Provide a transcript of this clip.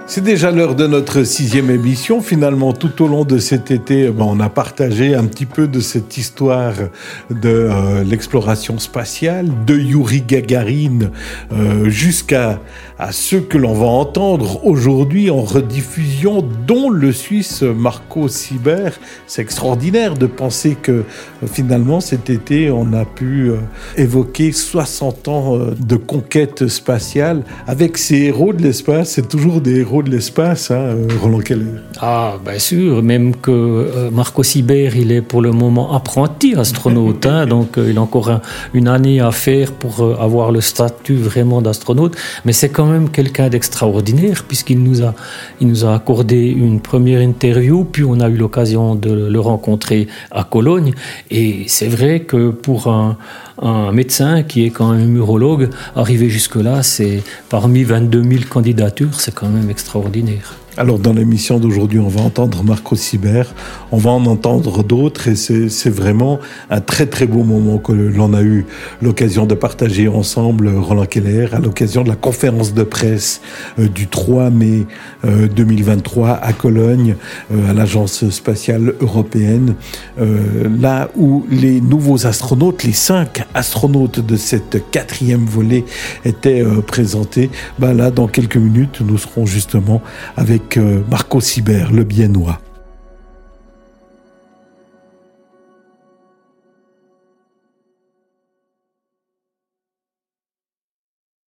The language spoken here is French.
C'est déjà l'heure de notre 6e émission. Finalement, tout au long de cet été, on a partagé un petit peu de cette histoire de l'exploration spatiale, de Youri Gagarin jusqu'à ce que l'on va entendre aujourd'hui en rediffusion, dont le Suisse Marco Sieber. C'est extraordinaire de penser que finalement cet été, on a pu évoquer 60 ans de conquête spatiale avec ces héros de l'espace. C'est toujours des héros de l'espace, Roland Keller. Ah, bien sûr, même que Marco Sieber, il est pour le moment apprenti astronaute, donc il a encore une année à faire pour avoir le statut vraiment d'astronaute, mais c'est quand même quelqu'un d'extraordinaire puisqu'il nous a accordé une première interview, puis on a eu l'occasion de le rencontrer à Cologne, et c'est vrai que pour un médecin qui est quand même urologue, arriver jusque-là, c'est parmi 22 000 candidatures, c'est quand même extraordinaire. Alors dans l'émission d'aujourd'hui, on va entendre Marco Sieber, on va en entendre d'autres et c'est vraiment un très très beau moment que l'on a eu l'occasion de partager ensemble, Roland Keller, à l'occasion de la conférence de presse du 3 mai 2023 à Cologne, à l'Agence spatiale européenne, là où les nouveaux astronautes, les 5 astronautes de cette 4e volée étaient présentés. Là, dans quelques minutes, nous serons justement avec Marco Sieber, le Biennois.